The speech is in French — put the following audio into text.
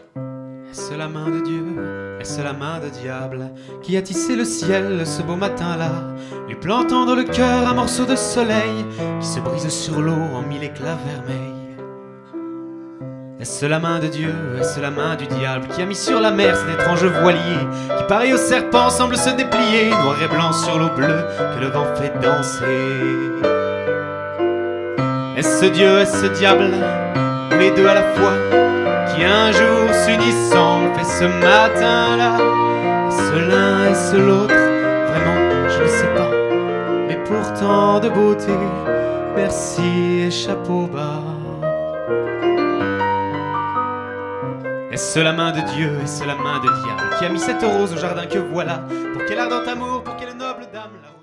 Est-ce la main de Dieu, est-ce la main de diable qui a tissé le ciel ce beau matin-là, lui plantant dans le cœur un morceau de soleil qui se brise sur l'eau en mille éclats vermeils? Est-ce la main de Dieu, est-ce la main du diable qui a mis sur la mer cet étrange voilier qui, pareil au serpent, semble se déplier, noir et blanc sur l'eau bleue que le vent fait danser? Est-ce Dieu, est-ce diable, ou les deux à la fois, qui un jour s'unissant fait ce matin-là? Est-ce l'un, est-ce l'autre? Vraiment, je ne sais pas. Mais pourtant de beauté, merci et chapeau bas. Est-ce la main de Dieu, est-ce la main de diable qui a mis cette rose au jardin que voilà, pour quel ardent amour, pour quelle noble dame la